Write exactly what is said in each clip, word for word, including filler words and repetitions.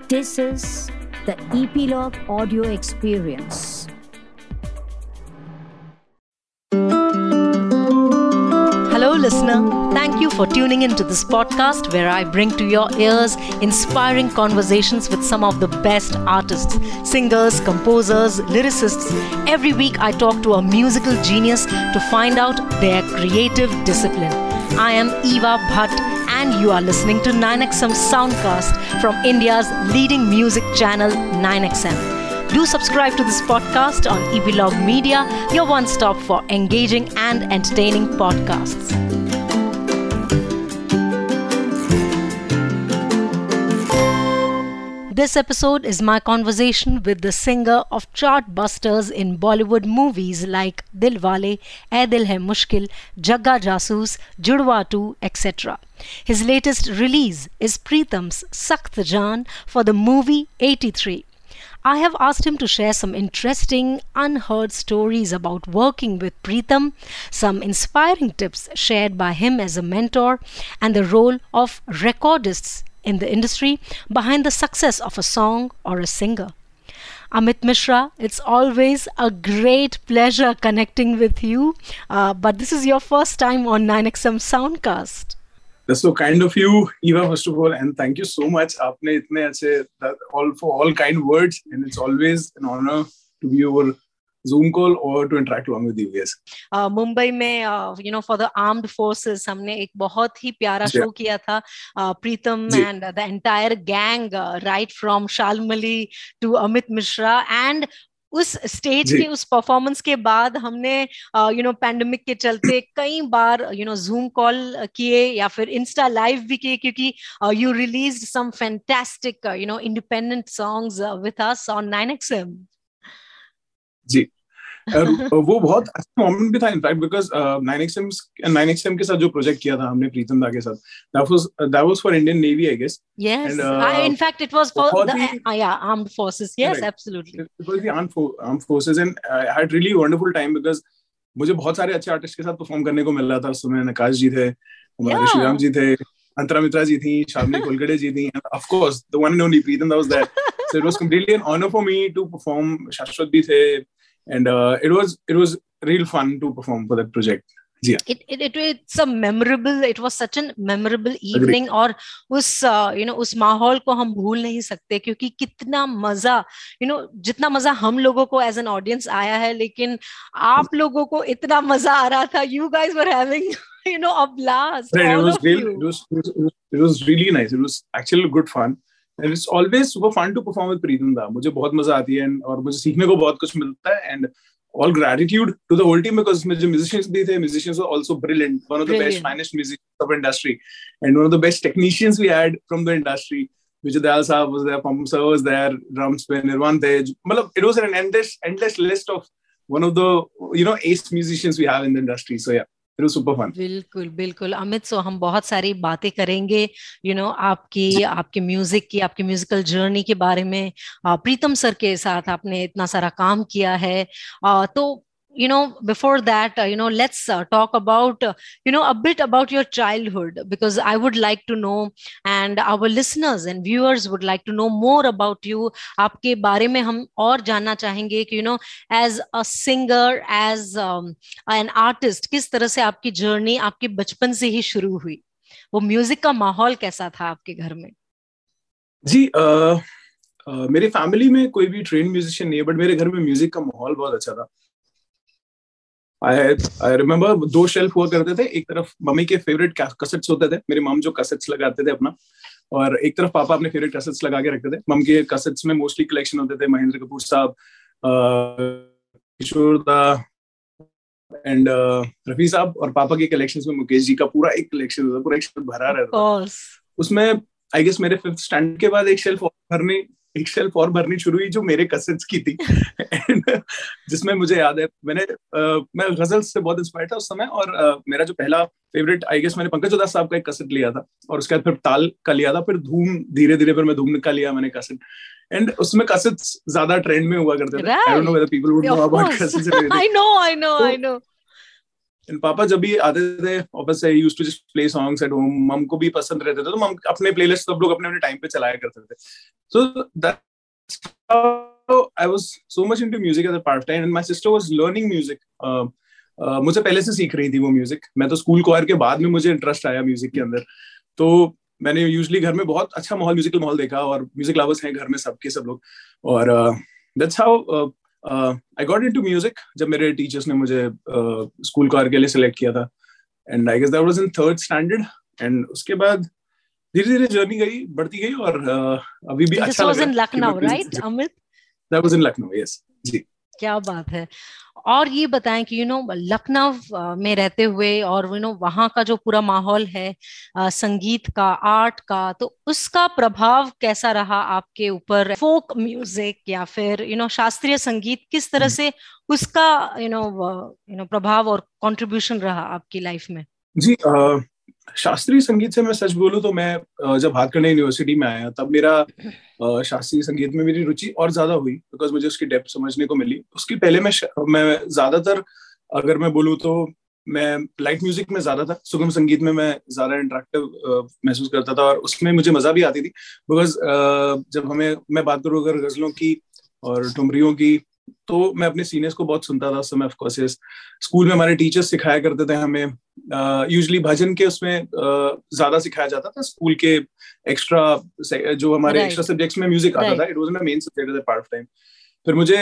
This is the Epilogue Audio Experience. Hello, listener. Thank you for tuning into this podcast where I bring to your ears inspiring conversations with some of the best artists, singers, composers, lyricists. Every week I talk to a musical genius to find out their creative discipline. I am Eva Bhatt and you are listening to nine X M Soundcast from India's leading music channel nine X M. Do subscribe to this podcast on Epilogue Media, your one-stop for engaging and entertaining podcasts. This episode is my conversation with the singer of chartbusters in Bollywood movies like Dilwale, Ae Dil Hai Mushkil, Jagga Jasoos, Judwa two, et cetera. His latest release is Pritam's Sakht Jaan for the movie eighty-three. I have asked him to share some interesting, unheard stories about working with Pritam, some inspiring tips shared by him as a mentor, and the role of recordists in the industry behind the success of a song or a singer. Amit Mishra, it's always a great pleasure connecting with you, uh, but this is your first time on nine X M Soundcast. That's so kind of you, Eva, first of all, and thank you so much. Aapne itne achhe, that all for all kind words, and it's always an honor to be over Zoom call or to interact along with you guys. Uh, Mumbai में, uh, you know, for the armed forces, हमने एक बहुत ही प्यारा show किया था. Uh, Pritam and uh, the entire gang, uh, right from Shalmali to Amit Mishra, and उस stage के उस परफॉर्मेंस के बाद हमने यू नो पैंडेमिक के चलते कई बार यू नो जूम कॉल किए या फिर इंस्टा लाइव भी किए क्योंकि you released some fantastic you know independent songs with us on nine X M. जी वो बहुत अच्छा मोमेंट भी था in fact because nine X M nine X M के साथ जो प्रोजेक्ट किया था हमने प्रीतम दा के साथ, that was that was for Indian Navy, I guess. Yes, and, uh, I, in fact it was for the uh, yeah armed forces. Yes, right. Absolutely. It was the armed, for, armed forces and I had really wonderful time because मुझे बहुत सारे अच्छे artist के साथ perform करने को मिल रहा था. उस समय नकाश जी थे, हमारे श्रीराम जी थे, अंतरा मित्रा जी थी, शालिनी कोलगड़े जी थी, and of course the one and only Pritam that was there. So it was completely an honor for me to perform. Shashwat भी थे. And uh, it was it was real fun to perform for that project. Yeah. It, it it it's a memorable. It was such a memorable evening. और उस you know उस माहौल को हम भूल नहीं सकते क्योंकि कितना मजा you know जितना मजा हम लोगों को as an audience आया है, लेकिन आप लोगों को इतना मजा आ रहा था. You guys were having you know a blast. Right, all it was of real. you. It was, it was it was really nice. It was actually good fun. And it's always super fun to perform with Pritam da. मुझे बहुत मजा आती है और मुझे सीखने को बहुत कुछ मिलता है. And all gratitude to the whole team because इसमें जो musicians भी थे, musicians were also brilliant. One of the brilliant. best, finest musicians of industry, and one of the best technicians we had from the industry. Vijay Dayal Saab was there, Pam Sir was there, drums पे Nirvan थे. मतलब it was an endless, endless list of one of the you know ace musicians we have in the industry. So yeah. It was super fun. बिल्कुल बिल्कुल अमित. सो हम बहुत सारी बातें करेंगे यू नो आपकी आपके म्यूजिक की, आपकी म्यूजिकल जर्नी के बारे में. प्रीतम सर के साथ आपने इतना सारा काम किया है. तो you know before that uh, you know let's uh, talk about uh, you know a bit about your childhood because I would like to know and our listeners and viewers would like to know more about you. आपके बारे में हम और जानना चाहेंगे कि you know as a singer, as um, an artist, किस तरह से आपकी जर्नी आपके बचपन से ही शुरू हुई. वो म्यूजिक का माहौल कैसा था आपके घर में? जी uh, uh, मेरे फैमिली में कोई भी ट्रेन म्यूजिशियन नहीं है, बट मेरे घर में म्यूजिक का माहौल बहुत अच्छा था. I I remember दो शेल्फ हुआ करते थे. एक तरफ मम्मी के फेवरेट कैसेट्स होते थे, मेरी मम जो कैसेट्स लगाते थे अपना, और एक तरफ पापा अपने फेवरेट कैसेट्स लगा के रखते थे. मम के कैसेट्स में मोस्टली कलेक्शन होते थे महेंद्र कपूर साहब, किशोर दा एंड रफी साहब, और पापा के कलेक्शंस में मुकेश जी का पूरा एक कलेक्शन होता, पूरा एक शेल्फ भरा रहता था. उसमें आई गेस मेरे फिफ्थ स्टैंडर्ड के बाद एक शेल्फ और भरने एक शेल्फ और भरनी शुरू हुई जो मेरे कैसेट्स की थी. एंड जिसमें मुझे याद है मैंने uh, मैं गजल्स से बहुत इंस्पायर्ड था उस समय, और uh, मेरा जो पहला फेवरेट आई गेस मैंने पंकज उदास साहब का एक कैसेट लिया था, और उसके बाद फिर ताल का लिया था, फिर धूम धीरे धीरे फिर मैं धूम का लिया मैंने कैसेट. एंड उसमें कैसेट्स ज्यादा ट्रेंड में हुआ करते थे. I don't know whether people would know about cassettes. I know I know I know and पापा जब भी आते थे ऑफिस से, used to just play songs at home. Mum को भी पसंद रहते थे, तो मम अपने प्लेलिस्ट सब लोग अपने अपने टाइम पे चलाया करते थे। So that's how I was so much into music at the part time, and my sister was learning music. मुझे पहले से सीख रही थी वो म्यूजिक। मैं तो स्कूल क्वायर के बाद में मुझे इंटरेस्ट आया म्यूजिक के अंदर। तो मैंने यूजुअली घर में बहुत अच्छा माहौल, म्यूजिकल माहौल देखा, और म्यूजिक लवर्स हैं घर में सबके सब लोग। और that's how I got into music, जब मेरे टीचर्स ने मुझे स्कूल क्वायर के लिए सिलेक्ट किया था। And I guess that was in third standard. And उसके बाद धीरे धीरे जर्नी गई, बढ़ती गई, और uh, अभी भी अच्छा लग रहा है। This was in Lucknow, right, Amit? That was in Lucknow, yes. जी। क्या बात है। और ये बताएं कि यू नो लखनऊ में रहते हुए और यू नो वहाँ का जो पूरा माहौल है संगीत का, आर्ट का, तो उसका प्रभाव कैसा रहा आपके ऊपर? फोक म्यूजिक या फिर यू नो शास्त्रीय संगीत, किस तरह से उसका यू नो यू नो प्रभाव और कंट्रीब्यूशन रहा आपकी लाइफ में? जी, uh, शास्त्रीय संगीत से मैं सच बोलूं तो मैं जब हाथकंडे यूनिवर्सिटी में आया तब मेरा शास्त्रीय संगीत में मेरी रुचि और ज्यादा हुई, बिकॉज मुझे उसकी डेप्थ समझने को मिली। उसके पहले मैं मैं ज्यादातर, अगर मैं बोलूं तो मैं लाइट म्यूजिक में ज्यादा था, सुगम संगीत में मैं ज्यादा इंटरेक्टिव महसूस करता था, और उसमें मुझे मजा भी आती थी। बिकॉज जब हमें मैं बात करूं अगर गजलों की और ठुमरियों की, तो मैं अपने सीनियर्स को बहुत सुनता था उस समय। ऑफ कोर्स स्कूल में हमारे टीचर्स सिखाया करते थे हमें, यूजुअली uh, भजन के उसमें uh, ज्यादा सिखाया जाता था। स्कूल के एक्स्ट्रा जो हमारे एक्स्ट्रा सब्जेक्ट्स में म्यूजिक आता था, it was my main subject at the part time. फिर मुझे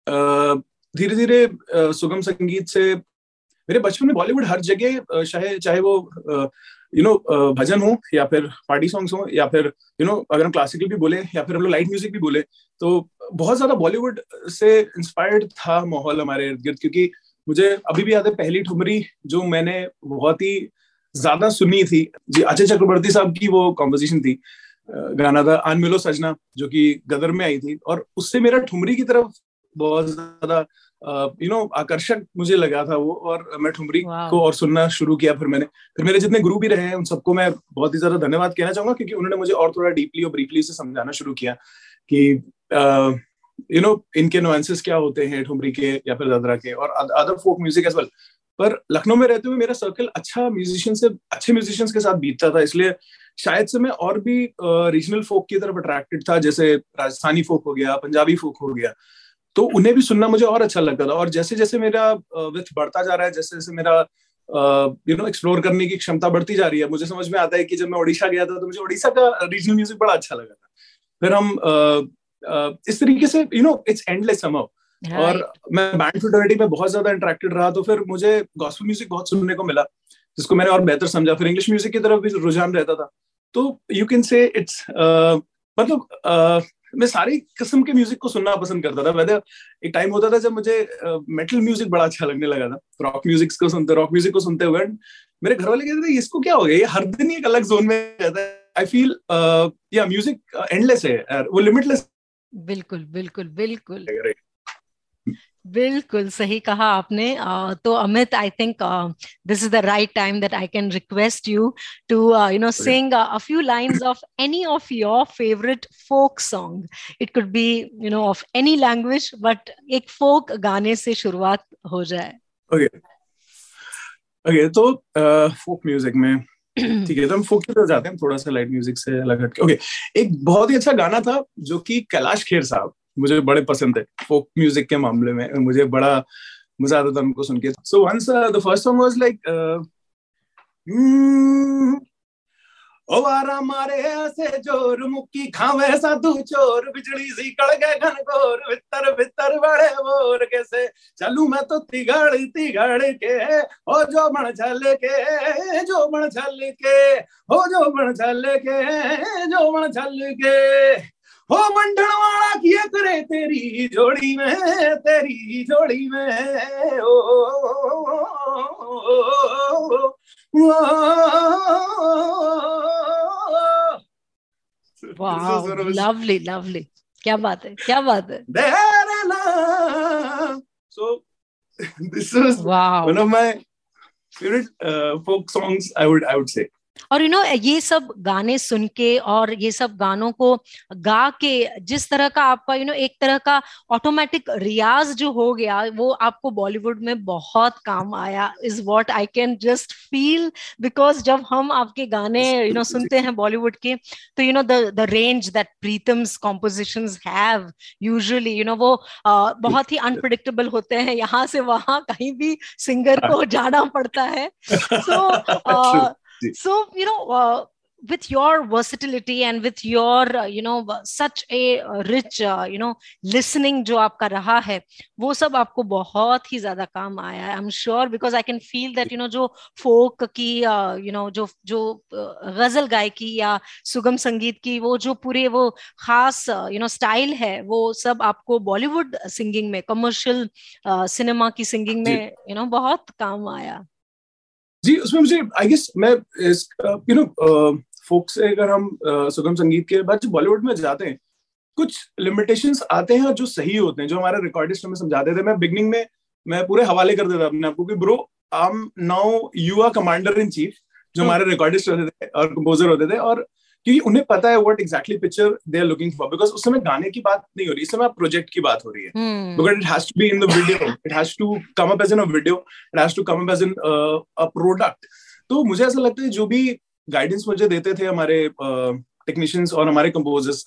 धीरे uh, धीरे uh, सुगम संगीत से, मेरे बचपन में बॉलीवुड हर जगह, uh, चाहे चाहे वो uh, यू नो भजन हो या फिर पार्टी सॉन्ग्स हो, या फिर यू नो अगर हम क्लासिकल भी बोले या फिर हम लोग लाइट म्यूजिक भी बोले, तो बहुत ज्यादा बॉलीवुड से इंस्पायर्ड था माहौल हमारे इर्द गिर्द। क्योंकि मुझे अभी भी याद है पहली ठुमरी जो मैंने बहुत ही ज्यादा सुनी थी, जी अजय चक्रवर्ती साहब की वो कॉम्पोजिशन थी, गाना था आन मिलो सजना, जो कि गदर में आई थी, और उससे मेरा ठुमरी की तरफ बहुत ज्यादा यू नो आकर्षक मुझे लगा था वो, और मैं ठुमरी को और सुनना शुरू किया। फिर मैंने फिर मेरे जितने गुरु भी रहे हैं उन सबको मैं बहुत ही ज्यादा धन्यवाद कहना चाहूंगा, क्योंकि उन्होंने मुझे और थोड़ा डीपली और ब्रीफली से समझाना शुरू किया कि यू नो इनके नुआंसेस क्या होते हैं ठुमरी के या फिर दादरा के, और other folk music as well. पर लखनऊ में रहते हुए मेरा सर्कल अच्छा म्यूजिशियन से अच्छे म्यूजिशियंस के साथ बीतता था, इसलिए शायद से मैं और भी रीजनल फोक की तरफ अट्रैक्टेड था, जैसे राजस्थानी फोक हो गया, पंजाबी फोक हो गया, तो उन्हें भी सुनना मुझे और अच्छा लगता था। और जैसे जैसे मेरा विथ बढ़ता जा रहा है, जैसे जैसे मेरा यू नो एक्सप्लोर करने की क्षमता बढ़ती जा रही है, मुझे समझ में आता है कि जब मैं ओडिशा गया था तो मुझे ओडिशा का रीजनल म्यूजिक बड़ा अच्छा लगा था। फिर हम uh, uh, इस तरीके से you know it's endless somehow. और मैं बैंड फ्रेटर्निटी में बहुत ज्यादा इंटरेक्टेड रहा, तो फिर मुझे गॉस्पेल म्यूजिक बहुत सुनने को मिला, जिसको मैंने और बेहतर समझा। फिर इंग्लिश म्यूजिक की तरफ भी रुझान रहता था। तो यू कैन से इट्स मतलब uh, मैं सारी किस्म के म्यूजिक को सुनना पसंद करता था। वैसे एक टाइम होता था जब मुझे मेटल uh, म्यूजिक बड़ा अच्छा लगने लगा था, रॉक म्यूजिक को सुनते रॉक म्यूजिक को सुनते हुए मेरे घर वाले कहते थे इसको क्या हो गया, ये हर दिन एक अलग जोन में रहता है। I feel yeah music endless है यार, वो लिमिटलेस। बिल्कुल बिल्कुल बिल्कुल बिल्कुल सही कहा आपने। uh, तो Amit, I think this is the right time that I can request you to you know sing a few lines of any of your favourite folk song. It could be you know of any language, but एक folk गाने से शुरुआत हो जाए। Okay okay तो folk music में ठीक है, तो हम फोक की तरफ जाते हैं, थोड़ा सा लाइट म्यूजिक से अलग हटके। ओके, एक बहुत ही अच्छा गाना था जो कि कैलाश खेर साहब मुझे बड़े पसंद है फोक म्यूजिक के मामले में, मुझे बड़ा मजा आता था उनको सुन के। So once the first song was like ओ वारा मारे ऐसे जोर मुक्की खावे साधु चोर, बिजली सी कड़ गए घनघोर, भीतर भीतर बड़े बोर, कैसे चलू मैं तो तिगड़ तिगड़ के, हो जो बण छल के जो बण छल के, हो जो बण छल के जो बण छल के, हो बंधन वाला किए करे तेरी जोड़ी में, तेरी जोड़ी में ओ, वाओ, लवली लवली, क्या बात है, क्या बात है। So this was wow. one of my favorite uh, folk songs, I would I would say. और यू नो ये सब गाने सुन के और ये सब गानों को गा के जिस तरह का आपका यू नो एक तरह का ऑटोमेटिक रियाज जो हो गया, वो आपको बॉलीवुड में बहुत काम आया, is what I can just feel. Because जब हम आपके गाने यू नो सुनते हैं बॉलीवुड के, तो you know the the range that Pritam's compositions have usually, you know वो uh, बहुत ही अनप्रिडिक्टेबल होते हैं, यहाँ से वहां कहीं भी सिंगर को जाना पड़ता है। सो So, you know, uh, with your versatility and with your, uh, you know, such a uh, rich, uh, you know, listening जो आपका रहा है, वो सब आपको बहुत ही ज्यादा काम आया है, I'm sure, because I can feel that, you know, जो folk की, uh, you know, जो जो uh, गजल गायकी या सुगम संगीत की वो जो पूरे वो खास, you know, स्टाइल है, वो सब आपको बॉलीवुड सिंगिंग में, कमर्शियल सिनेमा की सिंगिंग में, you know, बहुत काम आया। जी, उसमें मुझे आई गेस मैं यू नो फोक से अगर हम uh, सुगम संगीत के बाद जो बॉलीवुड में जाते हैं, कुछ लिमिटेशंस आते हैं जो सही होते हैं, जो हमारे रिकॉर्डिस्ट हमें समझाते थे। मैं बिगनिंग में मैं पूरे हवाले कर देता अपने आपको कि bro I am now you are commander in chief, जो हमारे रिकॉर्डिस्ट होते थे और कंपोजर होते थे, और क्योंकि उन्हें पता है what exactly picture they are looking for, because उस समय गाने की बात नहीं हो रही, इस समय प्रोजेक्ट की बात हो रही है, because it has to be in the video, it has to come up as in a video, it has to come up as in a product. तो मुझे ऐसा लगता है जो भी गाइडेंस मुझे देते थे हमारे टेक्नीशियंस और हमारे composers,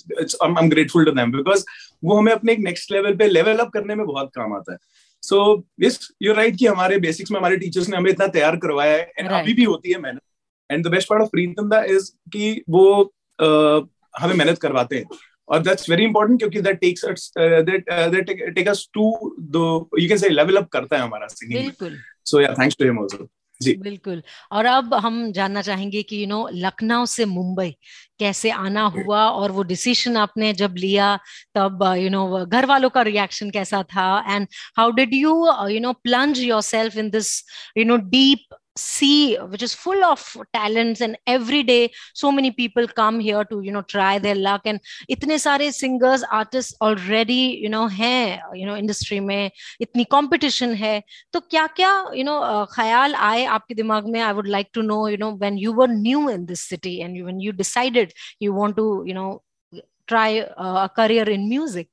I am grateful to them, because वो हमें अपने एक नेक्स्ट लेवल पे लेवल अप करने में बहुत काम आता है। So yes, you are right कि हमारे बेसिक्स में हमारे टीचर्स ने हमें इतना तैयार करवाया है, एंड अभी भी होती है मेहनत। And the best part of Pritam da is कि वो uh, हमें मेहनत करवाते हैं, और दैट्स वेरी इंपॉर्टेंट, क्योंकि that takes us that that take us to the, you can say, level up करता है हमारा सिंगिंग। बिल्कुल। So yeah, thanks to him also. जी बिल्कुल। और अब हम जानना चाहेंगे कि यू नो लखनऊ से मुंबई कैसे आना हुआ, और वो डिसीजन आपने जब लिया तब यू नो घर वालों का रिएक्शन कैसा था, and how did you you know plunge yourself in this you know deep sea which is full of talents, and every day so many people come here to you know try their luck, and itne sare singers artists already you know hain you know industry mein, itni competition hai, to kya kya you know uh, khayal aaye aapke dimag mein? I would like to know, you know when you were new in this city and you, when you decided you want to you know try uh, a career in music.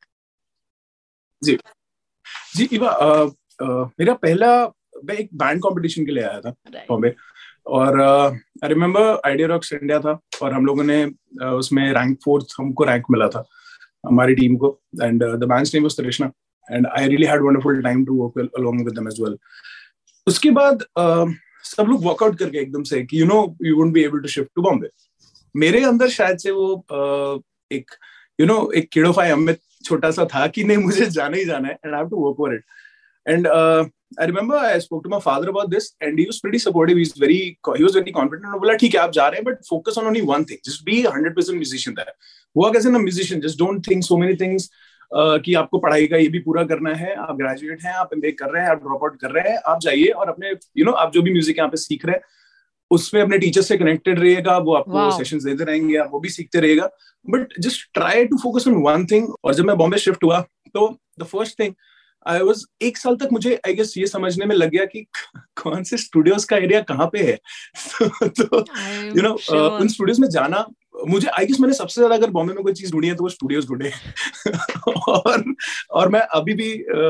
जी जी Eva, मेरा पहला मैं एक band competition के लिए आया था बॉम्बे, और I remember Idea Rocks India था, और हम लोगों ने uh, उसमें रैंक फोर्थ, हमको रैंक मिला था हमारी टीम को, and the band's name was Trishna, and I really had wonderful time to work along with them as well. उसके बाद uh, सब लोग वर्कआउट करके एकदम से कि you know you wouldn't be able to shift to Bombay. मेरे अंदर शायद से वो uh, एक यू नो एक किडोफाई अमित छोटा सा था कि नहीं, मुझे जाना ही जाना है, and I have to work for it. And uh, I remember I spoke to my father about this, and he was pretty supportive. He's very, he was very confident. And बोला ठीक है आप जा रहे हैं, but focus on only one thing. Just be one hundred percent musician there. Work as a musician. Just don't think so many things. Uh, कि आपको पढ़ाई का ये भी पूरा करना है, आप ग्रेजुएट हैं, आप एमबीए कर रहे हैं, आप ड्रॉप आउट कर रहे हैं, आप जाइए और अपने यू नो आप जो भी म्यूजिक यहाँ पे सीख रहे हैं उसमें अपने टीचर से कनेक्टेड रहिएगा, वो आपको सेशंस देते रहेंगे, आप वो भी सीखते रहिएगा, but just try to focus on one thing. और जब मैं बॉम्बे शिफ्ट हुआ तो the first thing I was, एक साल तक मुझे आई गेस ये समझने में लग गया कि कौन से स्टूडियोज का एरिया कहाँ पे है। तो यू नो उन स्टूडियोज में जाना, मुझे आई गेस मैंने सबसे ज्यादा अगर बॉम्बे में कोई चीज ढूंढी है तो वो स्टूडियोज ढूंढे। और और मैं अभी भी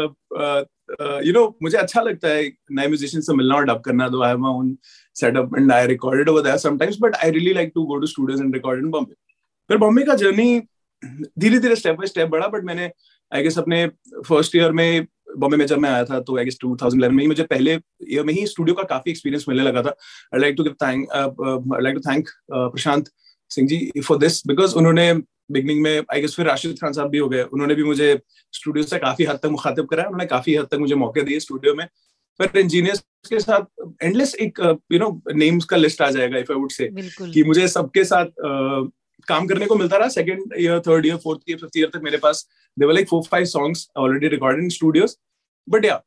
यू नो मुझे अच्छा लगता है नए म्यूजिशियन से मिलना और डब करना, though I have my own setup and I recorded over there sometimes, but I really like to go to studios and record in Bombay. फिर बॉम्बे का जर्नी धीरे धीरे स्टेप बाय स्टेप बढ़ा, बट मैंने आई गेस अपने first year में बॉम्बे में जब मैं आया था तो I guess two thousand eleven में ही मुझे पहले ईयर में ही स्टूडियो का काफी एक्सपीरियंस मिलने लगा था। I like to give thank I like to thank Prashant Singh ji for this, because उन्होंने बिगनिंग में आई गेस फिर राशिद खान साहब भी हो गए, उन्होंने भी मुझे स्टूडियो से काफी हद तक मुखातिब कराया, उन्होंने काफी हद तक मुझे मौके दिए स्टूडियो में। पर इंजीनियर्स के साथ एंडलेस एक यू नो नेम्स का लिस्ट आ जाएगा इफ आई वुड से, कि मुझे सबके साथ uh, काम करने को मिलता रहा। Second year, third year, fourth year, fifth year तक मेरे पास there were like four five songs already recorded in studios. But या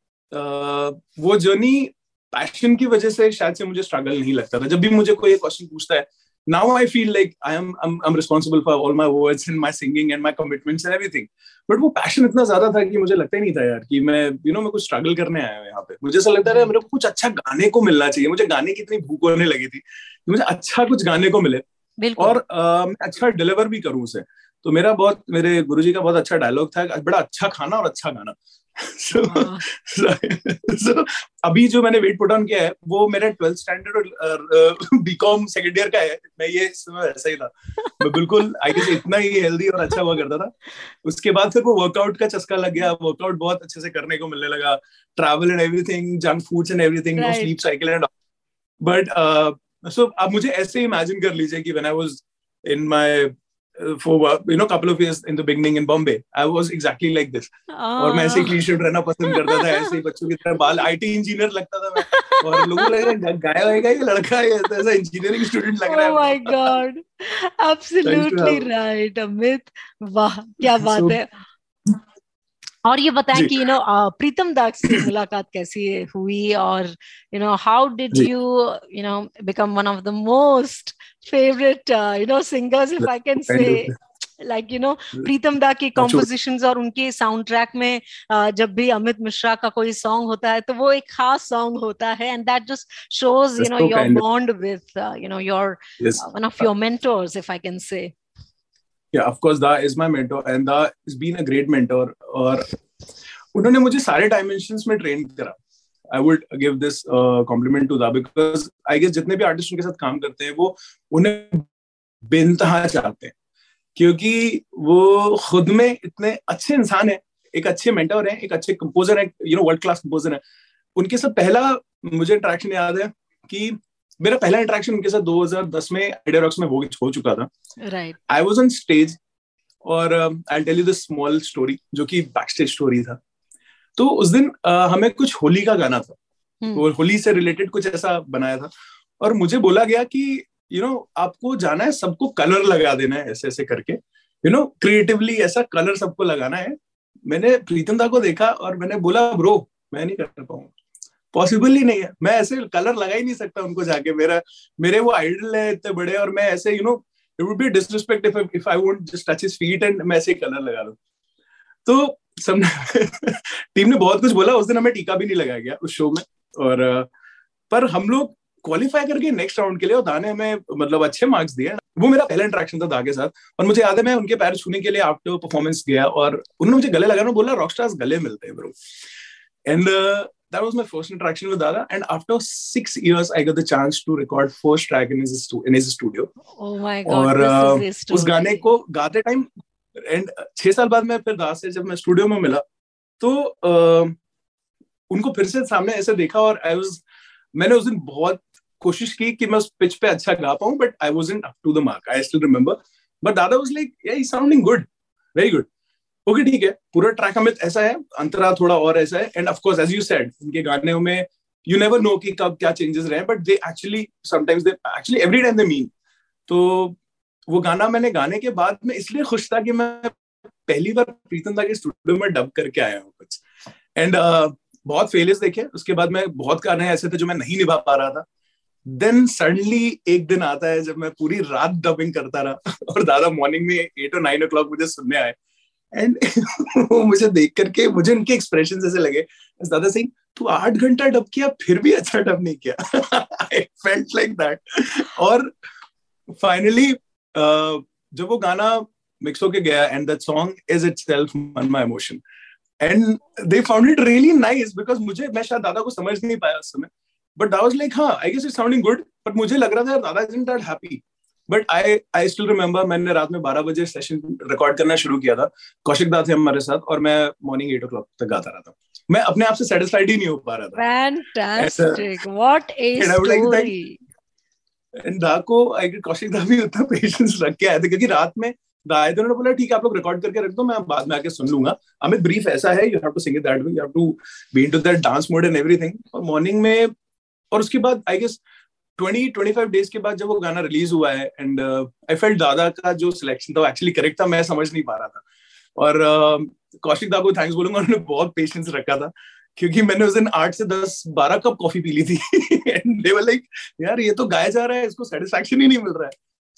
वो जर्नी पैशन की वजह से शायद से मुझे स्ट्रगल नहीं लगता था। जब भी मुझे कोई क्वेश्चन पूछता है now I feel like I am I'm, I'm responsible for all my words and my singing and my commitments and everything. But वो passion इतना ज्यादा था कि मुझे लगता ही नहीं था यार कि मैं you know मैं कुछ struggle करने आया हूँ यहाँ पे. मुझे ऐसा लगता था मेरे को कुछ अच्छा गाने को मिलना चाहिए. मुझे गाने की इतनी भूख होने लगी थी कि मुझे अच्छा कुछ गाने को मिले और मैं अच्छा डिलीवर भी करूँ उसे. तो मेरा बहुत मेरे गुरुजी का बहुत अच्छा डायलॉग था, बड़ा अच्छा खाना और अच्छा गाना. so, so, so, अभी जो मैंने वेट पुट ऑन किया है वो मेरा ट्वेल्थ स्टैंडर्ड और बीकॉम सेकंड ईयर का है. मैं ये समय ऐसा ही था, मैं बिल्कुल आई गेस इतना ही हेल्दी और अच्छा हुआ करता था. उसके बाद फिर वो वर्कआउट का चस्का लग गया, वर्कआउट बहुत अच्छे से करने को मिलने लगा, travel and everything, junk foods and everything, no sleep cycle and but so अब मुझे ऐसे इमेजिन कर लीजिए कि when I was in my for you know couple of years in the beginning in Bombay, I was exactly like this. और मैं ऐसे clean shirt रहना पसंद करता था, ऐसे ही बच्चों की तरह बाल, आईटी इंजीनियर लगता था मैं. और लोगों को लगा गाया होएगा ये लड़का, ये ऐसा इंजीनियरिंग स्टूडेंट लग रहा है. Oh my God, absolutely right, Amit. वाह क्या बात है. और ये बताएं कि यू नो प्रीतम दा से मुलाकात कैसी हुई और you know how did you you know become one of the most favourite you know singers if I can say, like you know Pritam da की कॉम्पोजिशंस और उनके साउंड ट्रैक में uh, जब भी अमित मिश्रा का कोई सॉन्ग होता है तो वो एक खास सॉन्ग होता है and that just shows you know your bond with you know your one of your mentors if I can say. Yeah, of course, Da is my mentor and Da has been a great mentor. और उन्होंने मुझे सारे dimensions में train करा. I would give this uh, compliment to Da because I guess जितने भी artists उनके साथ काम करते हैं वो उन्हें बेनतहा चाहते हैं क्योंकि वो खुद में इतने अच्छे इंसान हैं, एक अच्छे mentor हैं, एक अच्छे composer हैं, you know world class composer हैं. उनके साथ पहला मुझे interaction याद है कि मेरा पहला इंटरेक्शन उनके साथ दो हज़ार दस में आइडिया रॉक्स में हो, हो चुका था. Right. I was on stage और I tell you this small story जो कि बैक स्टेज स्टोरी था. तो उस दिन uh, हमें कुछ होली का गाना था, hmm. तो होली से रिलेटेड कुछ ऐसा बनाया था और मुझे बोला गया कि यू you नो know, आपको जाना है, सबको कलर लगा देना है ऐसे ऐसे करके, यू नो क्रिएटिवली ऐसा कलर सबको लगाना है. मैंने प्रीतम दा को देखा और मैंने बोला ब्रो मैं नहीं कर पाऊंगा, पॉसिबल ही नहीं है, मैं ऐसे कलर लगा ही नहीं सकता उनको जाके. मेरा मेरे वो आइडल है इतने बड़े और मैं ऐसे you know it would be disrespect if if I won't just touch his feet and मैं ऐसे कलर लगा दूं. तो सब टीम ने बहुत कुछ बोला. उस दिन हमें टीका भी नहीं लगाया गया उस शो में और पर हम लोग क्वालिफाई करके नेक्स्ट राउंड के लिए और दा ने हमें मतलब अच्छे मार्क्स दिए. वो मेरा पहला इंटरेक्शन था दा के साथ और मुझे याद है मैं उनके पैर छूने के लिए आफ्टर परफॉर्मेंस गया और उन्होंने मुझे गले लगाना बोला, रॉकस्टार्स गले मिलते हैं bro. And that was my first interaction with Dada, and after six years I got the chance to record first track in his stu- in his studio. Oh my God, और this uh, is his story. उस गाने को गाते time and छह साल बाद मैं फिर दादा से जब मैं स्टूडियो में मिला तो uh, उनको फिर से सामने ऐसे देखा और I was मैंने उस दिन बहुत कोशिश की कि मैं उस पिच पे अच्छा गा पाऊं but I wasn't up to the mark. I still remember, but Dada was like, yeah, he's sounding good, very good. Okay ठीक है, पूरा ट्रैक हमें ऐसा है, अंतरा थोड़ा और ऐसा है. And of course as you said इनके गाने में यू नेवर नो कि कब क्या चेंजेस रहे, but they actually sometimes they actually every time they mean. तो वो गाना मैंने गाने के बाद में इसलिए खुश था कि मैं पहली बार प्रीतम दा के स्टूडियो में डब करके आया हूँ कुछ. एंड uh, बहुत फेलियर्स देखे. उसके बाद में बहुत गाने ऐसे थे जो मैं नहीं निभा पा रहा था. देन सडनली एक दिन आता है जब मैं पूरी रात डबिंग करता रहा और दादा मॉर्निंग में एट और नाइन ओ क्लॉक मुझे सुनने आए. एंड मुझे देख करके मुझे उनके एक्सप्रेशन ऐसे लगे दादा सिंह तू आठ घंटा डब किया फिर भी अच्छा डब नहीं किया. I felt like that. और फाइनली uh, जब वो गाना मिक्स होके गया and that song is itself my emotion and they found it really nice because मुझे मैं शायद दादा को समझ नहीं पाया उस समय बट आई वाज लाइक हाँ I guess it's sounding good. But मुझे लग रहा था Dada isn't that happy. But I I still remember मैंने रात में बारह बजे सेशन रिकॉर्ड करना शुरू किया था. कौशिक दा थे हमारे साथ और मैं मॉर्निंग एट ओ क्लॉक तक गाता रहा था. मैं अपने आप से सेटिस्फाइड ही नहीं हो पा रहा था. Fantastic, what a story. And da को आई कौशिक दा भी उतना पेशेंस रख के आए थे क्योंकि रात में दा आए थे. उन्होंने बोला ठीक है आप लोग रिकॉर्ड करके रख दो, मैं बाद में आके सुन लूंगा. अमित ब्रीफ ऐसा है, you have to sing it that way, you have to be into that dance mode and everything. और मॉर्निंग में और उसके बाद I guess twenty twenty five days के बाद जब वो गाना रिलीज हुआ है एंड आई फेल्ट दादा का जो सिलेक्शन था वो एक्चुअली करेक्ट था. मैं समझ नहीं पा रहा था और uh, कौशिक दा को थैंक्स बोलूंगा, उन्होंने बहुत पेशेंस रखा था क्योंकि मैंने उस दिन आठ से दस बारह कप कॉफी पी ली थी एंड दे वर लाइक यार ये तो गाया जा रहा है, इसको सेटिस्फैक्शन ही नहीं मिल रहा है.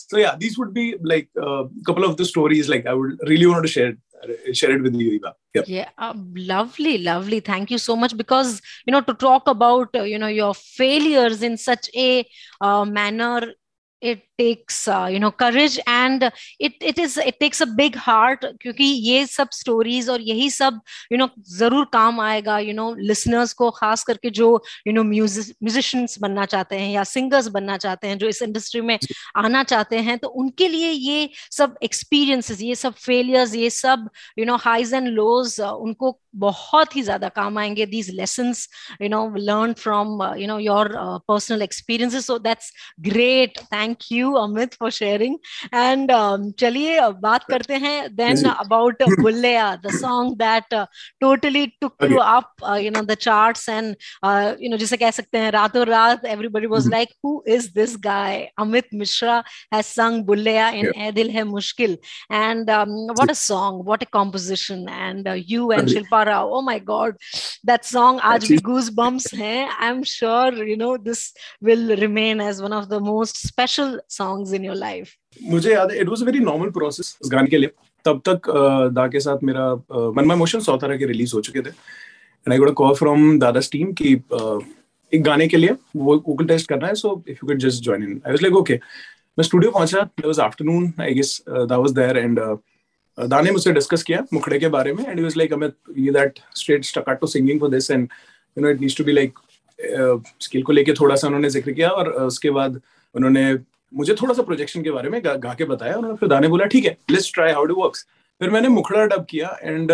So yeah, these would be like a uh, couple of the stories like I would really want to share share it with you, Eva. Yep. Yeah, uh, lovely, lovely. Thank you so much, because you know to talk about uh, you know your failures in such a uh, manner, it takes uh, you know courage, and it it is it takes a big heart, क्योंकि ये सब stories और यही सब you know जरूर काम आएगा you know listeners को, खास करके जो you know music musicians बनना चाहते हैं या singers बनना चाहते हैं, जो इस industry में आना चाहते हैं, तो उनके लिए ये सब experiences, ये सब failures, ये सब you know highs and lows uh, उनको बहुत ही ज्यादा काम आएंगे. These lessons you know learned from uh, you know your uh, personal experiences, so that's great. Thank you Amit for sharing. And um, चलिए uh, बात करते हैं then about uh, Bulleya, the song that uh, totally took okay. you up uh, you know the charts, and uh, you know जिसे कह सकते हैं रातों रात everybody was mm-hmm. like, who is this guy? Amit Mishra has sung Bulleya in yeah. Ae Dil Hai Mushkil, and um, what a song, what a composition. And uh, you and Shilpa Rao, oh my god, that song aaj bhi goosebumps hai. I'm sure you know this will remain as one of the most special songs in your life. मुझे याद है, it was a very normal process इस गाने के लिए. तब तक दा के साथ मेरा मन माय इमोशंस सौ तरह के रिलीज हो चुके थे, and I got a call from दादा's team कि एक गाने के लिए वो वोकल टेस्ट करना है, so if you could just join in. I was like okay. मैं स्टूडियो पहुंचा, it was afternoon, I guess uh, that was there, and uh, दा ने मुझसे डिस्कस किया मुखड़े के बारे में, and he was like, Amit, you that straight staccato singing for this, and you know it needs to be like skill को लेके थोड़ा सा उन्होंने जिक्र किया, और उसके बाद उन्होंने मुझे थोड़ा सा प्रोजेक्शन के बारे में गा, गा के बताया. उन्होंने फिर दाने बोला ठीक है, let's try how it works. फिर मैंने मुखड़ा डब किया, एंड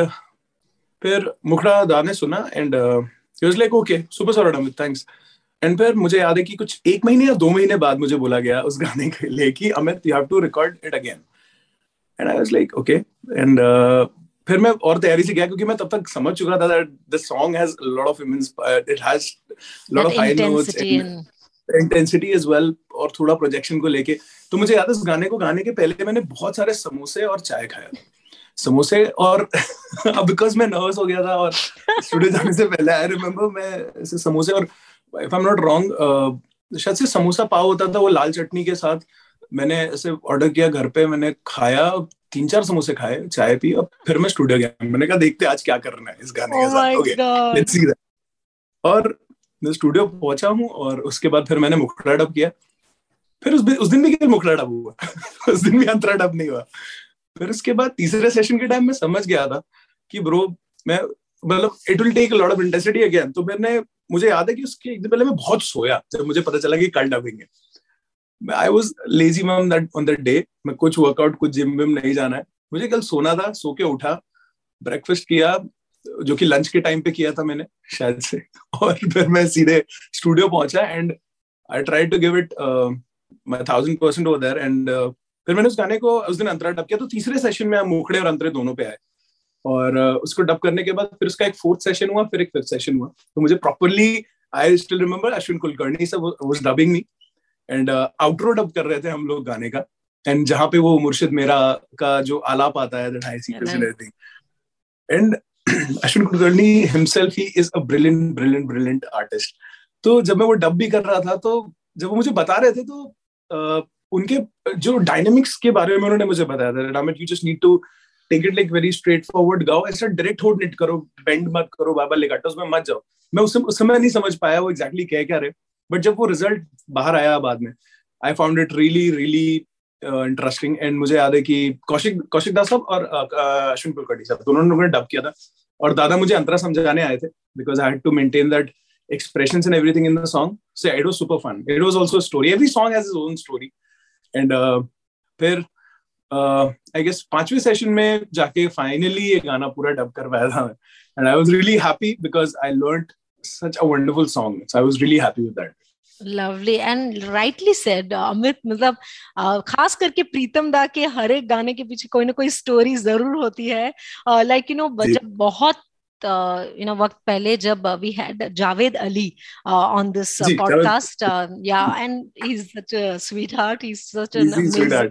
फिर मुखड़ा दाने सुना, and he was like okay super solid Amit, thanks. And फिर मुझे याद है कि कुछ एक महीने या दो महीने बाद मुझे बोला गया उस गाने के लिए कि Amit you have to record it again. And I was like okay. And फिर मैं और तैयारी से गया, क्योंकि मैं तब तक समझ चुका था that the song has a lot of immense, it has lot of high notes and intensity as well, और थोड़ा प्रोजेक्शन को लेके. तो मुझे याद है इस गाने को गाने के पहले मैंने बहुत सारे समोसे और चाय खाया, समोसे और बिकॉज मैं नर्वस हो गया था, और स्टूडियो जाने से पहले आई रिमेम्बर मैं ऐसे समोसे, और if I am not wrong शायद से समोसा पाव होता था वो लाल चटनी के साथ, मैंने ऐसे ऑर्डर किया घर पे, मैंने खाया, तीन चार समोसे खाए, चाय पी, और फिर मैं स्टूडियो गया. मैंने कहा देखते आज क्या करना है इस गाने के साथ. Okay let's see that. और मैं स्टूडियो पहुंचा हूँ, और उसके बाद फिर मैंने मुखड़ा डब किया. फिर उस, उस दिन भी केवल मुखड़ा डब हुआ उस दिन भी अंतरा डब नहीं हुआ. फिर उसके बाद तीसरे सेशन के टाइम में समझ गया था कि ब्रो मैं मतलब it will take a lot of intensity again. तो मैंने मुझे याद है कि उसके एक दिन पहले मैं बहुत सोया जब मुझे पता चला कि कल डबिंग है. I was lazy mom that on that day. मैं कुछ वर्कआउट कुछ जिम विम नहीं जाना है, मुझे कल सोना था. सो के उठा, ब्रेकफास्ट किया, जो कि लंच के टाइम पे किया था मैंने शायद से, और फिर मैं सीधे स्टूडियो पहुंचा, and I tried to give it my thousand percent over there. And फिर मैंने उस गाने को उस दिन अंतरा डब किया. तो तीसरे सेशन में हम मुखड़े और अंतरे दोनों पे आए, और uh, उसको डब करने के बाद फिर उसका एक फोर्थ सेशन हुआ, फिर एक फिफ्थ सेशन हुआ. तो मुझे properly I still remember Ashwin Kulkarni sir was dubbing me, and outro dub कर रहे थे हम लोग गाने का, एंड जहां पे वो मुर्शिद मेरा का जो आलाप आता है, that high secrets and everything. And Ashwin Kulkarni himself he is a brilliant brilliant brilliant artist. तो जब मैं वो डब भी कर रहा था, तो जब वो मुझे बता रहे थे, तो uh, उनके जो डायनेमिक्स के बारे में उन्होंने मुझे बताया था, that you just need to take it like very straightforward, गाओ ऐसा डायरेक्ट होल्ड निट करो, बेंड मत करो, बाबा लेगाटोस में मत जाओ. मैं उस उस समय नहीं समझ पाया वो एग्जैक्टली कह क्या रहे, बट जब वो रिजल्ट बाहर आया बाद में, I found it really really interesting. And मुझे याद है कि कौशिक कौशिक दास साहब और अश्विन कुलकर्णी साहब दोनों ने डब किया था, और दादा मुझे अंतरा समझाने आए थे, because I had to maintain that expressions and everything in the song. So it was super fun. It was also a story. Every song has its own story. And uh, फिर uh, I guess पांचवें session में जाके finally ये गाना पूरा dub कर पाया था, and I was really happy because I learned such a wonderful song. So I was really happy with that. Lovely and rightly said, Amit. मतलब खास करके प्रीतम दा के हर एक गाने के पीछे कोई ना कोई स्टोरी जरूर होती है. लाइक यू नो जब बहुत Uh, you know वक्त पहले जब uh, we had Javed Ali uh, on this uh, podcast, uh, yeah, and he's such a sweetheart, he's such an he's amazing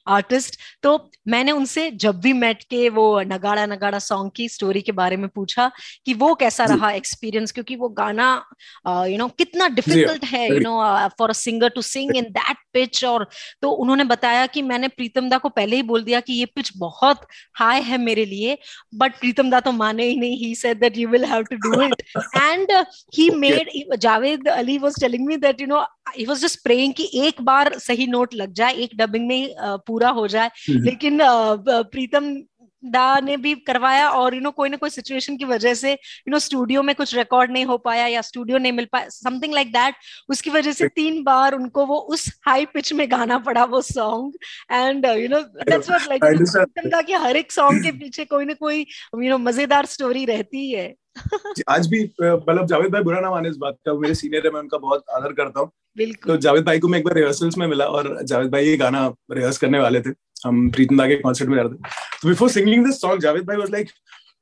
artist. तो मैंने उनसे जब भी मेट के वो नगाड़ा नगाड़ा सॉन्ग की स्टोरी के बारे में पूछा कि वो कैसा रहा एक्सपीरियंस, क्योंकि वो गाना यू नो कितना डिफिकल्ट है you know for a singer to sing in that pitch. और तो उन्होंने बताया कि मैंने प्रीतम दा को पहले ही बोल दिया कि ये पिच बहुत हाई है मेरे लिए, बट प्रीतम दा तो माने ही नहीं। He said that you will have to do it and he made, Javed Ali was telling me that you know he was just praying कि एक बार सही नोट लग जाए, एक डबिंग में uh, पूरा हो जाए। लेकिन uh, प्रीतम दा ने भी करवाया और यू नो कोई ना कोई सिचुएशन की वजह से यू नो स्टूडियो में कुछ रिकॉर्ड नहीं हो पाया या स्टूडियो नहीं मिल पाया, समथिंग लाइक दैट। उसकी वजह से तीन बार उनको वो उस हाई पिच में गाना पड़ा वो song. And you know that's what like Pritam da कि हर एक सॉन्ग के पीछे कोई ना कोई यू नो मजेदार स्टोरी रहती है। आज भी मतलब जावेद भाई बुरा ना माने इस बात का, मेरे सीनियर है, मैं उनका बहुत आदर करता हूँ। बिल्कुल। तो जावेद भाई को मैं एक बार रिहर्सल्स में मिला और जावेद भाई ये गाना रिहर्स करने वाले थे, हम प्रीतम दा के कॉन्सर्ट में जा रहे थे। तो before singing this song Javed भाई was like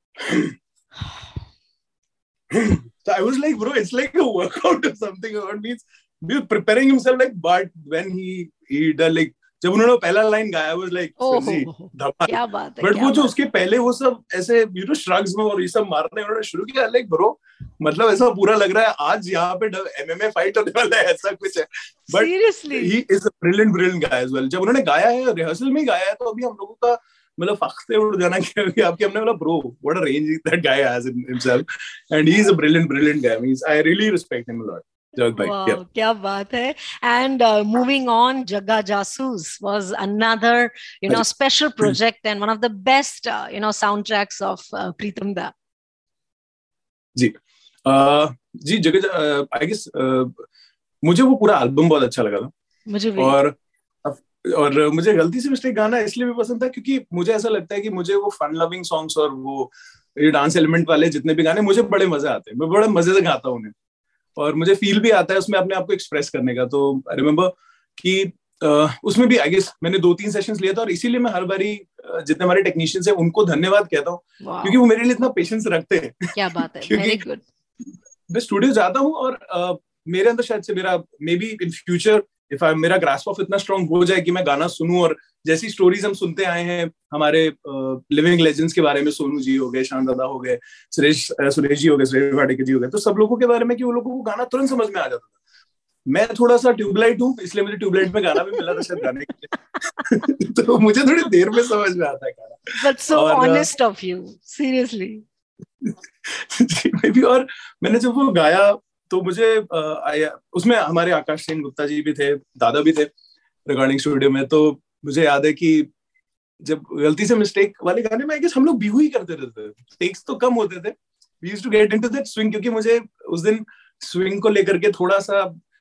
so I was like, bro, it's like a workout or something, or means he was preparing himself like, but when he he did like जब उन्होंने पहला line गाया was like धमाल, क्या बात है। But वो जो उसके पहले वो सब ऐसे यू नो श्रग्स में और ये सब मारने उन्होंने शुरू किया, लाइक ब्रो मतलब ऐसा पूरा लग रहा है आज यहाँ पे एमएमए फाइट होने वाला है, ऐसा कुछ है। But seriously he is a brilliant brilliant guy as well. जब उन्होंने गाया है रिहर्सल में गाया है तो अभी हम लोगों का मतलब फख्ते उड़ जाना कि आपके हमने बोला bro what a range that guy has in himself and he is a brilliant brilliant guy. Means I really respect him a lot. Wow, yeah. क्या बात है। And uh, moving on, Jagga Jasoos was another, you know, special project and one of the best, uh, you know, soundtracks of uh, Pritam Da. Ji, uh, जी जगह I guess मुझे वो पूरा album बहुत अच्छा लगा था। मुझे भी। और और मुझे गलती से मिस्टेक गाना इसलिए भी पसंद था क्योंकि मुझे ऐसा लगता है कि मुझे वो फन लविंग सॉन्ग्स और वो ये डांस एलिमेंट वाले जितने भी गाने मुझे बड़े मजे आते हैं, मैं बड़े मजे से गाता हूँ उन्हें और मुझे फील भी आता है उसमें अपने आप को एक्सप्रेस करने का। तो आई रिमेम्बर कि uh, उसमें भी आई गेस मैंने दो तीन सेशंस लिए था और इसीलिए मैं हर बारी uh, जितने हमारे टेक्नीशियंस हैं उनको धन्यवाद कहता हूँ क्योंकि वो मेरे लिए इतना पेशेंस रखते हैं। क्या बात है, वेरी गुड। मैं स्टूडियो जाता हूँ और uh, मेरे अंदर शायद से मेरा maybe in future if I मेरा ग्रास्प ऑफ इतना स्ट्रांग हो जाए कि मैं गाना सुनूं और जैसी स्टोरीज हम सुनते आए हैं हमारे लिविंग uh, लेजेंड्स के बारे में, सोनू जी हो गए, शान दादा हो गए, सुरेश uh, सुरेश जी हो गए, सुरेश वाडेकर जी हो गए, तो सब लोगों के बारे में कि वो लोगों को गाना तुरंत समझ में आ जाता था। मैं थोड़ा सा ट्यूबलाइट हूँ इसलिए मुझे ट्यूबलाइट में गाना भी मिला था शायद गाने के लिए तो मुझे थोड़ी देर में समझ में आता है गाना। But so और, honest of you, seriously. Maybe. और मैंने जब वो गाया तो मुझे आया उसमें हमारे आकाश सिंह गुप्ता जी भी थे, दादा भी थे रिकॉर्डिंग स्टूडियो में। तो मुझे याद है कि जब गलती से मिस्टेक वाले गाने में आई गेस हम लोग बिहू ही करते रहते थे, टेक्स तो कम होते थे, we used to get into that swing क्योंकि मुझे उस दिन स्विंग को लेकर के थोड़ा सा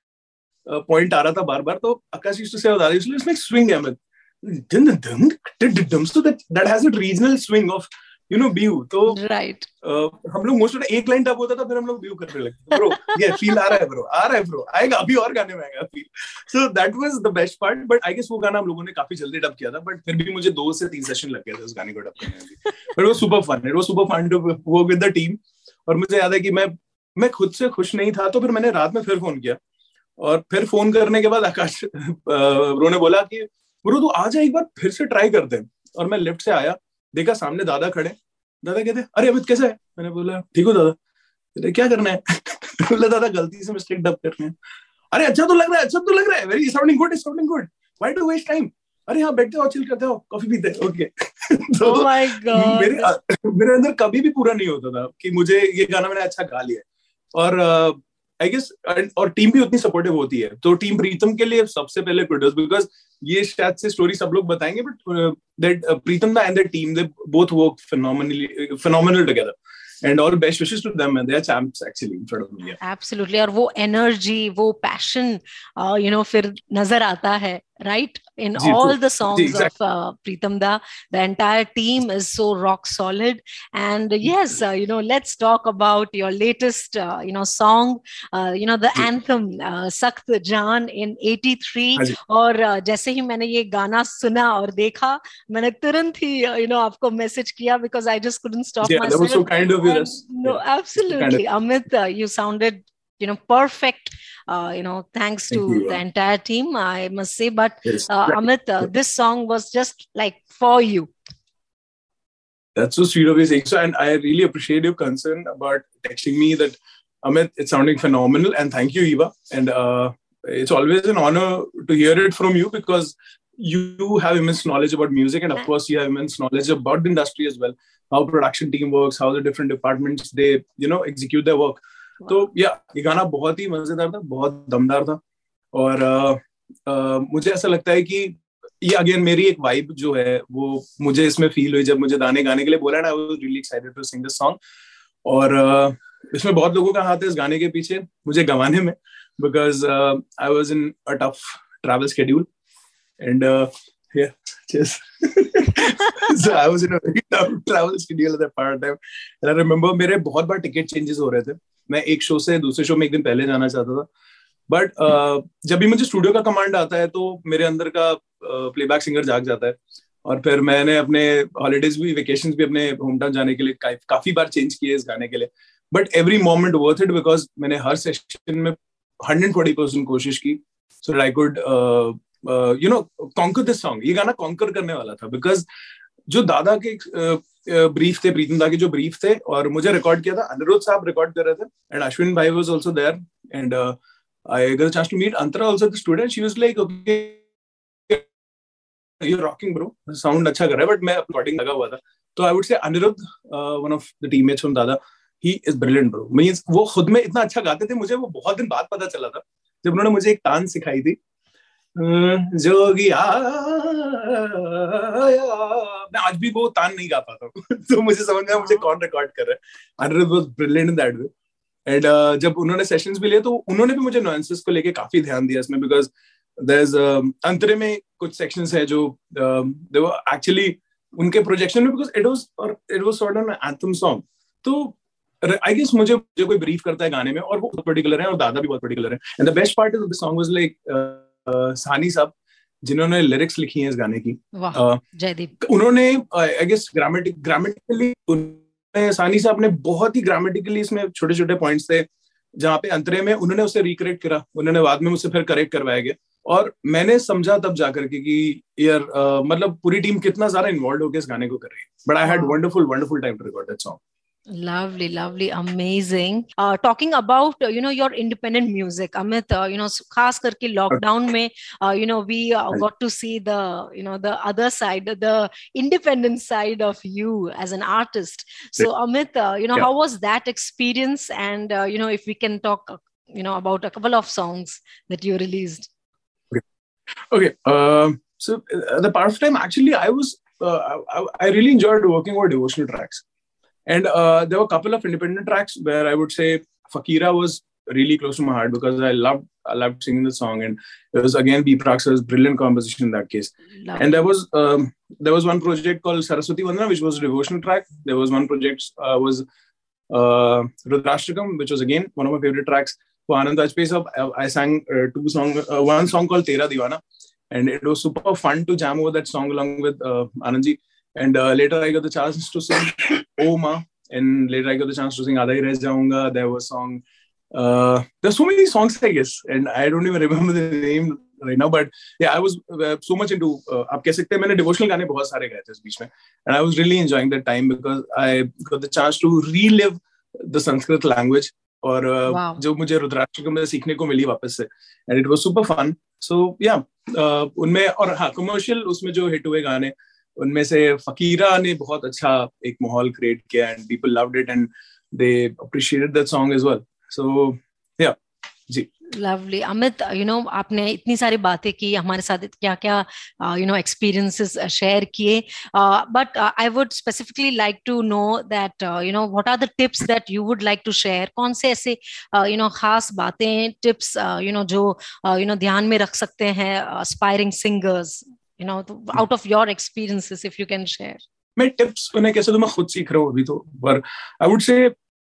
पॉइंट आ रहा था बार बार। तो आकाश यूज्ड टू से दादा यूज्ड टू इसमें स्विंग है मैं दन दन दन so that that has a regional swing of you know Bihu. तो राइट हम लोग मोस्ट ऑफ एक लाइन टप होता था फिर हम लोग बिहू करने लगते ब्रो ये फील आ रहा है ब्रो आ रहा है ब्रो आएगा अभी और गाने में आएगा feel. So that was the best part. But I guess वो गाना हम लोगों ने काफी जल्दी डब किया था बट फिर भी मुझे दो से तीन सेशन लग गए थे उस गाने को डब करने में। बट वो super fun it was super fun to work with the team. और मुझे याद है कि मैं मैं खुद से खुश नहीं था तो फिर मैंने रात में फिर फोन किया और फिर फोन करने के बाद आकाश ब्रो ने बोला कि ब्रो तू आ जा एक बार फिर से ट्राई करते हैं। और मैं लिफ्ट से आया, देखा सामने दादा खड़े, दादा कहते अरे अमित कैसा है? मैंने बोला ठीक हो दादा। कहते क्या करना है? बोला दादा गलती से मिस्टेक डब करने हैं। अरे अच्छा तो लग रहा है, अच्छा तो लग रहा है, very sounding good, sounding good, why to waste time? अरे हाँ बैठते हो, चिल करते हो, कॉफी पीते हैं, ओके। तो oh my God. मेरे मेरे अंदर कभी भी पूरा नहीं होता था कि मुझे ये गाना मैंने अच्छा गा लिया। और आई गेस और टीम भी उतनी सपोर्टिव होती है तो टीम प्रीतम के लिए सबसे पहले कुडोस बिकॉज ये शायद से स्टोरी सब लोग बताएंगे but that Pritam da and the team they both work phenomenally phenomenal together and all best wishes to them and they are champs actually in front of me. Absolutely. और वो energy, वो passion, uh, you know, फिर नजर आता है, right? In ji, all true. the songs ji, exactly. of uh, Pritam Da, the entire team is so rock solid. And yes, uh, you know, let's talk about your latest, uh, you know, song, uh, you know, the ji. anthem, uh, Sakht Jaan in eighty-three. और uh, जैसे ही मैंने ये गाना सुना और देखा, मैंने तुरंत ही, uh, you know, आपको मैसेज किया because I just couldn't stop yeah, myself. That was so kind of you. And, no, yeah, absolutely. Kind of. Amit, uh, you sounded you know, perfect, uh, you know, thanks Thank to you. the entire team, I must say. But Yes. uh, Amit, uh, this song was just like for you. That's so sweet of you saying so, and I really appreciate your concern about texting me that, Amit, it's sounding phenomenal, and thank you, Eva. And uh, it's always an honor to hear it from you, because you have immense knowledge about music, and of course, you have immense knowledge about the industry as well, how production team works, how the different departments, they, you know, execute their work. Wow. तो या ये गाना बहुत ही मजेदार था, बहुत दमदार था, और uh, uh, मुझे ऐसा लगता है कि ये अगेन मेरी एक वाइब जो है वो मुझे इसमें फील हुई जब मुझे गाने गाने के लिए बोला ना, I was really excited to sing this song. और uh, इसमें बहुत लोगों का हाथ है इस गाने के पीछे मुझे गवाने में, because I was in a tough travel schedule and yeah, cheers. So I was in a very tough travel schedule at that part of time, and I remember मेरे बहुत बार टिकट चेंजेस हो रहे थे. मैं एक शो से दूसरे show में एक दिन पहले जाना चाहता था, बट uh, जब भी मुझे स्टूडियो का कमांड आता है तो मेरे अंदर का प्लेबैक uh, सिंगर जाग जाता है. और फिर मैंने अपने हॉलीडेज भी, वेकेशंस भी अपने होम टाउन जाने के लिए का, काफी बार चेंज किए इस गाने के लिए, but every moment worth it, because मैंने हर सेशन में हंड्रेड ट्वेंटी परसेंट कोशिश की, so that I could you know conquer this song. ये गाना कॉन्कर करने वाला था, बिकॉज जो दादा के ब्रीफ uh, थे, प्रीतम दा के जो ब्रीफ थे, और मुझे रिकॉर्ड किया था, अनिरुद्ध साहब रिकॉर्ड कर रहे थे, एंड अश्विन भाई was also there, and I got a chance to meet Antara also the student. She was like, okay you're rocking bro, sound अच्छा कर रहा है, बट मैं रिकॉर्डिंग लगा हुआ था. तो I would say Aniruddh, one of the teammates from Dada, he is brilliant bro. Means वो खुद में इतना अच्छा गाते थे, मुझे वो बहुत दिन बाद पता चला था जब उन्होंने मुझे एक तान सिखाई थी, जोगिया. मैं आज भी वो तान नहीं गा पाता हूँ. तो मुझे समझ में मुझे कौन रिकॉर्ड कर रहा है. Aniruddh was brilliant in that way, and जब उन्होंने सेशंस भी लिए तो उन्होंने भी मुझे नुआंसेस को लेके काफी ध्यान दिया इसमें, बिकॉज there's uh, अंतरे में कुछ sections है जो uh, they were actually उनके projection में, because it was or it was sort of an anthem song. तो I guess मुझे मुझे कोई brief करता है गाने में, और वो बहुत particular है, और दादा भी बहुत particular है. And the best part is the song was like uh, uh, सानी साहब जिन्होंने lyrics लिखी हैं इस गाने की. वाह, जयदीप. उन्होंने I guess grammatic grammatically उन्होंने सानी साहब ने बहुत ही grammatically इसमें छोटे छोटे points थे जहाँ पे अंतरे में उन्होंने उसे रिकरेक्ट करा, उन्होंने बाद में मुझसे फिर करेक्ट करवाया गया, और मैंने समझा तब जाकर के कि यार uh, मतलब पूरी टीम कितना सारा इन्वॉल्व होकर इस गाने को कर रही है. But I had wonderful wonderful time to record that song. Lovely, lovely, amazing. Uh, talking about uh, you know your independent music, Amit, uh, you know, खास करके lockdown में, uh, you know, we uh, got to see the you know the other side, the independent side of you as an artist. So Amit, uh, you know, yeah. how was that experience? And uh, you know, if we can talk, uh, you know, about a couple of songs that you released. Okay. Okay. Uh, so uh, the part of time actually, I was uh, I, I really enjoyed working on devotional tracks. And uh, there were a couple of independent tracks where I would say Fakira was really close to my heart, because I loved I loved singing the song, and it was again B. Prax's brilliant composition in that case. Love and there was um, there was one project called Saraswati Vandana, which was a devotional track. There was one project uh, was uh, Rudrashtakam, which was again one of my favorite tracks. For Anand Vajpayee, I, I sang uh, two song uh, one song called Tera Deewana, and it was super fun to jam over that song along with uh, Anandji. And uh, later I got the chance to sing Oh Ma, and later I got the chance to sing Aadha Hi Reh Jaunga. There was song, uh, there's so many songs I guess, and I don't even remember the name right now, but yeah, I was uh, so much into, uh, आप कह सकते हैं मैंने devotional गाने बहुत सारे गाए थे इस बीच में, and I was really enjoying that time because I got the chance to relive the Sanskrit language, और uh, wow. जो मुझे रुद्राक्षकम में सीखने को मिली वापस से, and it was super fun. So yeah, uh, उनमें और हाँ commercial उसमें जो hit हुए गाने, उनमें से फकीरा ने बहुत अच्छा एक माहौल क्रिएट किया, and people loved it and they appreciated that song as well. So yeah जी. लवली. अमित, यू नो आपने इतनी सारी बातें की हमारे साथ, क्या क्या यू नो एक्सपीरियंसेस शेयर किए, but I would specifically like to know that you know what are the tips that you would like to share. कौन से ऐसे यू नो खास बातें, टिप्स यू नो जो यू नो ध्यान में रख सकते हैं aspiring singers, you know, out of your experiences, if you can share. मैं टिप्स उन्हें कैसे तो मैं खुद सीख रहा हूँ अभी तो, पर आई वुड से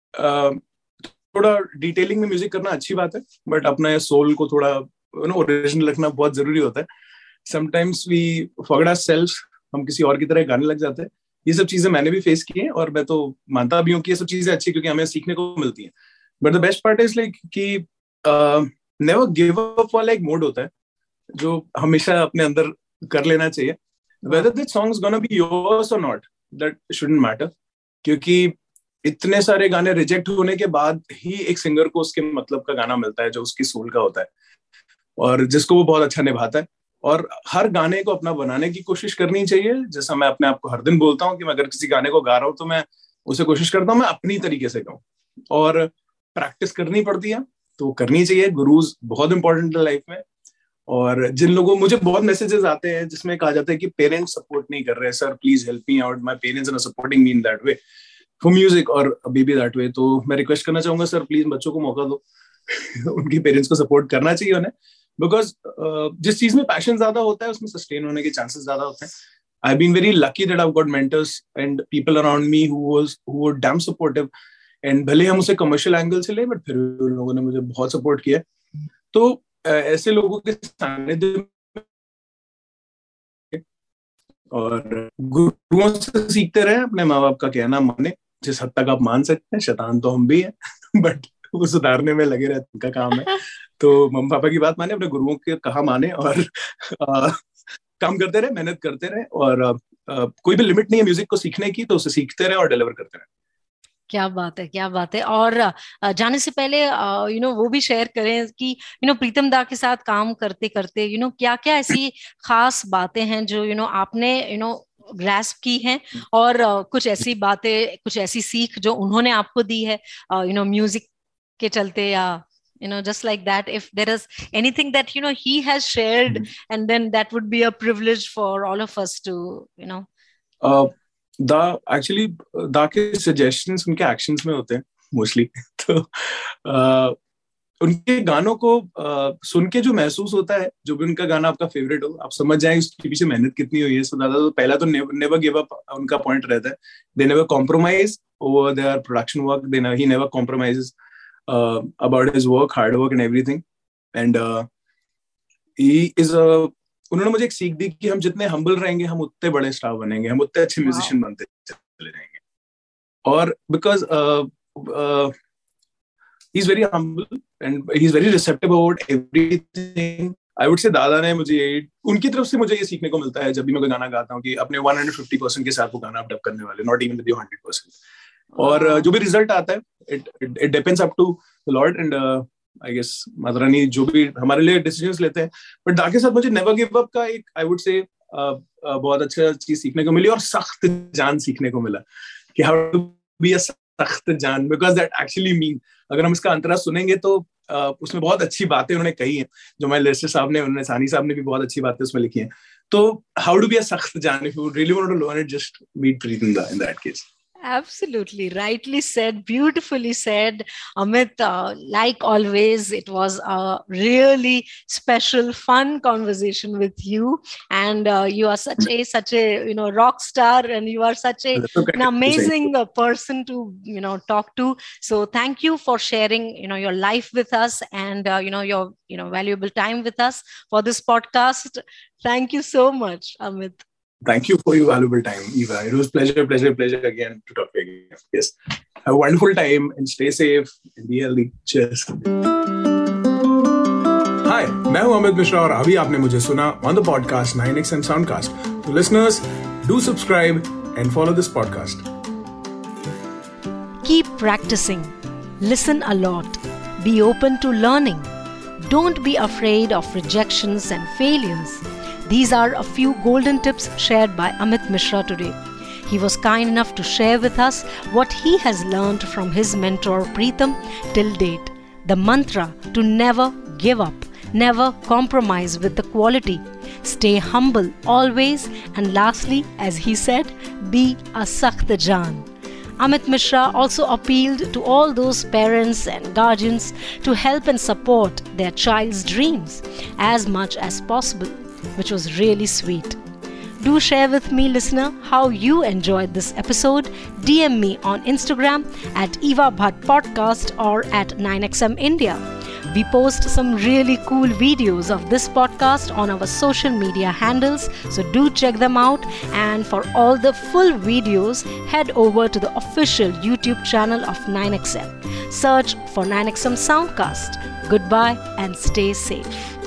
थोड़ा डिटेलिंग में म्यूजिक करना अच्छी बात है, बट अपना सोल को थोड़ा यू नो ओरिजिनल रखना बहुत जरूरी होता है. समटाइम्स वी फॉरगेट आवरसेल्व्स, हम किसी और की तरह गाने लग जाते हैं. ये सब चीजें मैंने भी फेस की हैं, और मैं तो मानता भी हूँ कि ये सब चीजें अच्छी, क्योंकि हमें सीखने को मिलती हैं. But the best part is like कि नेवर गिव अप वाला एक मोड होता है जो हमेशा अपने अंदर कर लेना चाहिए. Whether that song is gonna be yours or not, that shouldn't matter. क्योंकि इतने सारे गाने रिजेक्ट होने के बाद ही एक सिंगर को उसके मतलब का गाना मिलता है जो उसकी सोल का होता है और जिसको वो बहुत अच्छा निभाता है. और हर गाने को अपना बनाने की कोशिश करनी चाहिए. जैसा मैं अपने आप को हर दिन बोलता हूँ कि मैं अगर किसी गाने को गा रहा हूँ तो मैं उसे कोशिश करता हूँ मैं अपनी तरीके से गाऊं. और प्रैक्टिस करनी पड़ती है तो करनी चाहिए. गुरुज बहुत इंपॉर्टेंट है लाइफ में. और जिन लोगों मुझे बहुत मैसेजेस आते हैं जिसमें कहा जाता है कि पेरेंट्स सपोर्ट नहीं कर रहे, sir please help me out, my parents are supporting me in that way for music और बेबी दैट वे. तो मैं रिक्वेस्ट करना चाहूंगा सर प्लीज बच्चों को मौका दो. उनके पेरेंट्स को सपोर्ट करना चाहिए उन्हें, बिकॉज uh, जिस चीज में पैशन ज्यादा होता है उसमें सस्टेन होने के चांसेस ज्यादा होते हैं. I have been very lucky that I have got mentors and people around me who was who were damn supportive. And भले हम उसे कमर्शियल एंगल से ले बट फिर उन लोगों ने मुझे बहुत सपोर्ट किया. तो uh, ऐसे लोगों के सानिध्य और गुरुओं से सीखते रहे, अपने माँ बाप का कहना माने. जिस हद तक आप मान सकते हैं, शैतान तो हम भी हैं बट वो सुधारने में लगे रहते उनका काम है. तो मम्मी पापा की बात माने, अपने गुरुओं के कहा माने और आ, काम करते रहे, मेहनत करते रहे. और आ, आ, कोई भी लिमिट नहीं है म्यूजिक को सीखने की, तो उसे सीखते रहे और डिलीवर करते रहे. क्या बात है, क्या बात है. और जाने से पहले यू नो वो भी शेयर करें कि यू नो प्रीतम दा के साथ काम करते करते यू नो क्या क्या ऐसी खास बातें हैं जो यू नो आपने यू नो ग्रैस्प की हैं, और कुछ ऐसी बातें, कुछ ऐसी सीख जो उन्होंने आपको दी है यू नो म्यूजिक के चलते, या you know just like that, if there is anything that you know he has shared, mm-hmm. and then that would be a privilege for all of us to you know uh, da actually da ke suggestions उनके actions में होते हैं mostly. तो uh, उनके गानों को uh, सुन के जो महसूस होता है, जो भी उनका गाना आपका फेवरेट हो, आप समझ जाए उसके पीछे मेहनत कितनी हुई है. सो दादा तो पहला तो नेवर गिव अप उनका पॉइंट रहता है. They never compromise over their production work. They he never compromises Uh, about his work, hard work and everything. And uh, he is a उन्होंने मुझे एक सीख दी कि हम जितने humble रहेंगे हम उतने बड़े स्टार बनेंगे, हम उतने अच्छे म्यूजिशियन बनते चले जाएंगे. और because uh, uh, he's very humble and he's very receptive about everything. I would say दादा ने मुझे उनकी तरफ से मुझे ये सीखने को मिलता है जब भी मैं कोई गाना गाता हूँ कि अपने one hundred fifty percent के साथ वो गाना आप डब करने वाले, not even with your one hundred percent. और uh, जो भी रिजल्ट आता है it it depends up to the lord and I guess Mata Rani जो भी हमारे लिए डिसीजंस लेते हैं. बट दा के साथ मुझे नेवर गिव अप का एक आई वुड से बहुत अच्छा चीज सीखने को मिली और सख्त जान सीखने को मिला कि हाउ टू बी अ सख्त जान, बिकॉज दैट एक्चुअली मीन अगर हम इसका अंतरा सुनेंगे तो uh, उसमें बहुत अच्छी बातें उन्होंने कही हैं जो हमारे लेस्टर साहब ने, उन्होंने सानी साहब ने भी बहुत अच्छी बातें उसमें लिखी हैं. तो हाउ टू बी अ सख्त जान, if you really want to learn it just meet Pritam da in that case. Absolutely, rightly said, beautifully said, Amit. Uh, like always, it was a really special, fun conversation with you, and uh, you are such a such a you know rock star, and you are such a an amazing uh, person to you know talk to. So thank you for sharing you know your life with us, and uh, you know your you know valuable time with us for this podcast. Thank you so much, Amit. Thank you for your valuable time, Eva. It was pleasure, pleasure, pleasure again to talk to you again. Yes. Have a wonderful time and stay safe and be healthy. Cheers. Hi, मैं हूं अमित मिश्रा और अभी आपने मुझे सुना on the podcast nine X M Soundcast. So listeners, do subscribe and follow this podcast. Keep practicing. Listen a lot. Be open to learning. Don't be afraid of rejections and failures. These are a few golden tips shared by Amit Mishra today. He was kind enough to share with us what he has learned from his mentor Preetham till date. The mantra to never give up, never compromise with the quality. Stay humble always, and lastly, as he said, be a sakht jaan. Amit Mishra also appealed to all those parents and guardians to help and support their child's dreams as much as possible, which was really sweet. Do share with me, listener, how you enjoyed this episode. D M me on Instagram at Eva Bhatt Podcast or at nine X M India. We post some really cool videos of this podcast on our social media handles, so do check them out. And for all the full videos, head over to the official YouTube channel of nine X M. Search for nine X M Soundcast. Goodbye and stay safe.